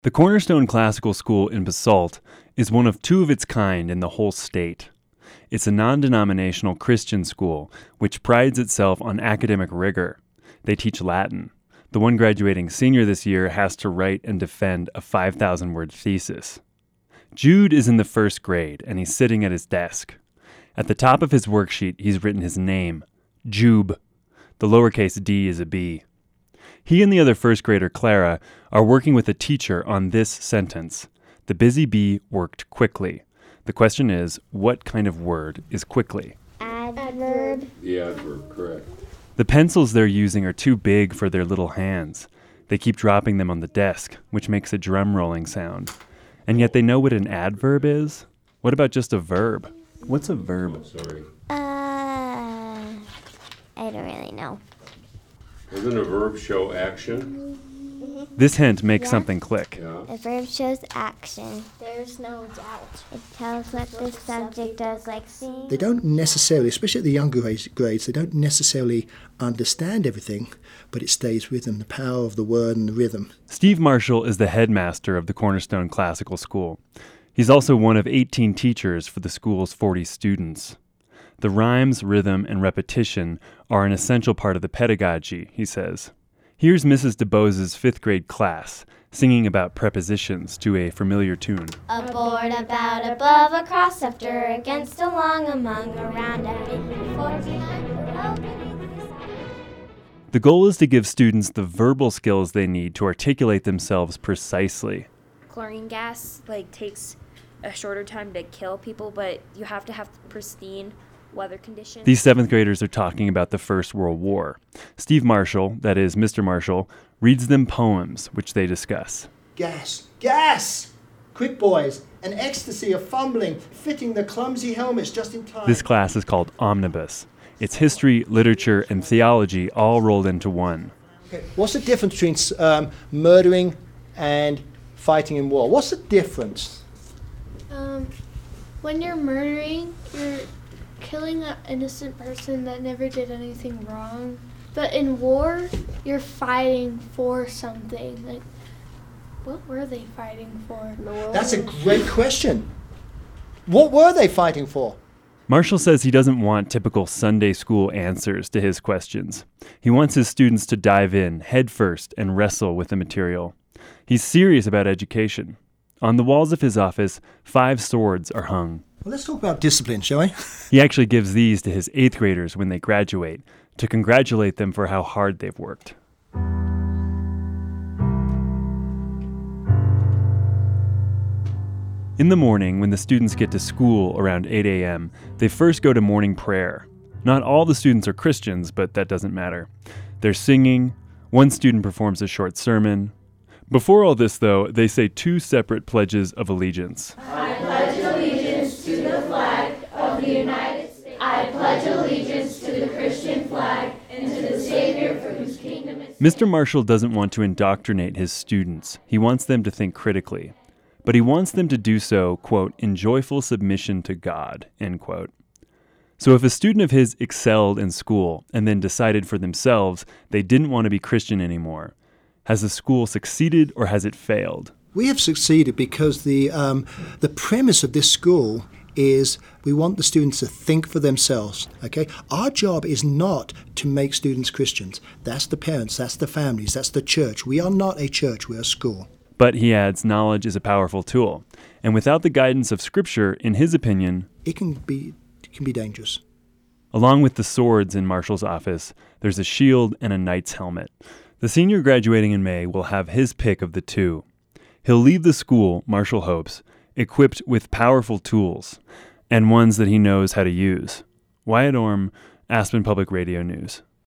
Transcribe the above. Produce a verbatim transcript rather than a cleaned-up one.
The Cornerstone Classical School in Basalt is one of two of its kind in the whole state. It's a non-denominational Christian school which prides itself on academic rigor. They teach Latin. The one graduating senior this year has to write and defend a five thousand word thesis. Jude is in the first grade, and he's sitting at his desk. At the top of his worksheet, he's written his name, Jube. The lowercase d is a B. He and the other first grader, Clara, are working with a teacher on this sentence. The busy bee worked quickly. The question is, what kind of word is quickly? Adverb. The adverb, correct. The pencils they're using are too big for their little hands. They keep dropping them on the desk, which makes a drum rolling sound. And yet they know what an adverb is? What about just a verb? What's a verb? Oh, sorry. Uh, I don't really know. Doesn't a verb show action? This hint makes Yeah. something click. Yeah. A verb shows action. There's no doubt. It tells what the subject does, like seeing. They don't necessarily, especially at the younger grades, grades, they don't necessarily understand everything, but it stays with them, the power of the word and the rhythm. Steve Marshall is the headmaster of the Cornerstone Classical School. He's also one of eighteen teachers for the school's forty students. The rhymes, rhythm, and repetition are an essential part of the pedagogy, he says. Here's Missus DeBose's fifth grade class singing about prepositions to a familiar tune. Aboard, about, above, across, after, against, along, among, around, at, before, behind, below, beneath, beside. The goal is to give students the verbal skills they need to articulate themselves precisely. Chlorine gas like takes a shorter time to kill people, but you have to have pristine weather conditions. These seventh graders are talking about the First World War. Steve Marshall, that is Mister Marshall, reads them poems, which they discuss. Gas, gas! Quick, boys, an ecstasy of fumbling, fitting the clumsy helmets just in time. This class is called Omnibus. It's history, literature, and theology all rolled into one. Okay, what's the difference between um, murdering and fighting in war? What's the difference? Um, when you're murdering, you're killing an innocent person that never did anything wrong. But in war, you're fighting for something. Like, what were they fighting for? That's a great question. What were they fighting for? Marshall says he doesn't want typical Sunday school answers to his questions. He wants his students to dive in headfirst and wrestle with the material. He's serious about education. On the walls of his office, five swords are hung. Well, let's talk about discipline, shall we? He actually gives these to his eighth graders when they graduate to congratulate them for how hard they've worked. In the morning, when the students get to school around eight a.m., they first go to morning prayer. Not all the students are Christians, but that doesn't matter. They're singing. One student performs a short sermon. Before all this, though, they say two separate pledges of allegiance. I pledge allegiance to the flag of the United States. I pledge allegiance to the Christian flag and to the Savior for whose kingdom is... Mister Marshall doesn't want to indoctrinate his students. He wants them to think critically. But he wants them to do so, quote, in joyful submission to God, end quote. So if a student of his excelled in school and then decided for themselves they didn't want to be Christian anymore, has the school succeeded or has it failed? We have succeeded because the um, the premise of this school is we want the students to think for themselves, okay? Our job is not to make students Christians. That's the parents, that's the families, that's the church. We are not a church, we're a school. But he adds, knowledge is a powerful tool. And without the guidance of Scripture, in his opinion, It can be it can be dangerous. along with the swords in Marshall's office, there's a shield and a knight's helmet. The senior graduating in May will have his pick of the two. He'll leave the school, Marshall hopes, equipped with powerful tools, and ones that he knows how to use. Wyatt Orm, Aspen Public Radio News.